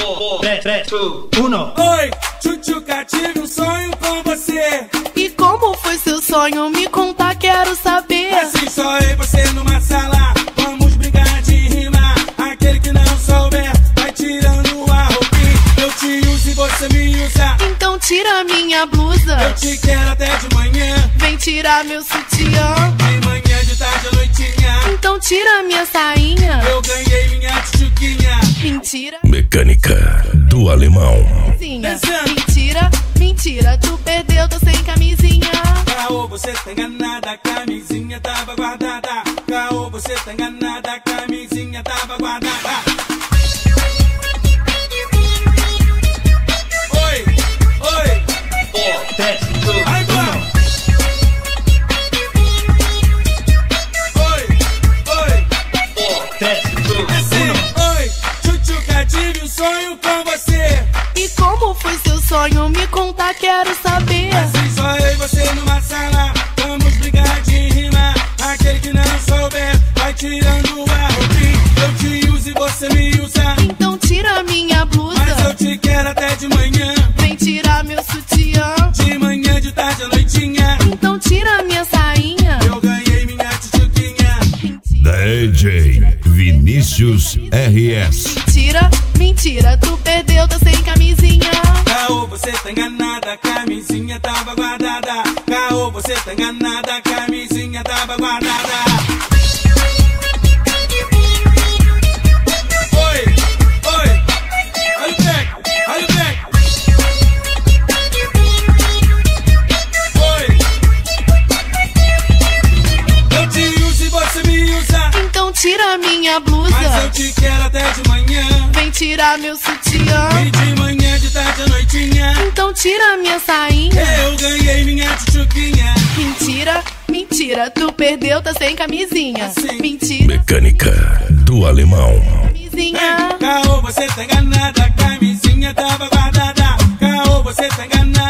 3, 2, 1. Oi, Tchutchuca, tive um sonho com você. E como foi seu sonho? Me conta, quero saber. Assim só eu e você numa sala, vamos brincar de rimar. Aquele que não souber, vai tirando a roupinha. Eu te uso e você me usa. Então tira minha blusa. Eu te quero até de manhã. Vem tirar meu sutiã. De manhã, de tarde, à noitinha. Então tira minha sainha. Eu ganhei minha tchutchuquinha. Mentira. Mecânica do Alemão. Mentira, mentira, tu perdeu, tô sem camisinha. Caô, você tá enganada, a camisinha tava guardada. Caô, você tá enganada, a camisinha tava guardada. Oi, oi. 3, 2, 1. Aí, bom. Oi, oi. 3, 2, 1. Oi, Tchutchuca, tive um sonho com você. E como foi seu sonho? Me conta, quero saber. Assim só eu e você numa sala, vamos brigar de rimar. Aquele que não souber, vai tirando a roupinha. Eu te uso e você me usa. Então tira minha blusa. Mas eu te quero até de manhã. Vem tirar meu sutiã. De manhã, de tarde, à noitinha. Então tira minha sainha. Eu ganhei minha tchutchuquinha. DJ Vinícius RS. Mentira, mentira, tu perdeu, tô sem camisinha. Caô, você tá enganada, a camisinha tava guardada. Caô, você tá enganada, a camisinha tava guardada. Oi, oi. Olha o tec, olha o tec. Oi. Eu te uso e você me usa. Então tira minha blusa. Mas eu te quero até de manhã. Vem tirar meu sutiã. E de manhã, de tarde, à noitinha. Então tira minha sainha. Eu ganhei minha tchutchuquinha. Mentira, mentira, tu perdeu, tá sem camisinha. Assim. Mentira, Mecânica do Alemão. camisinha. Caô, você tá enganada, a camisinha tava guardada. Caô, você tá enganada.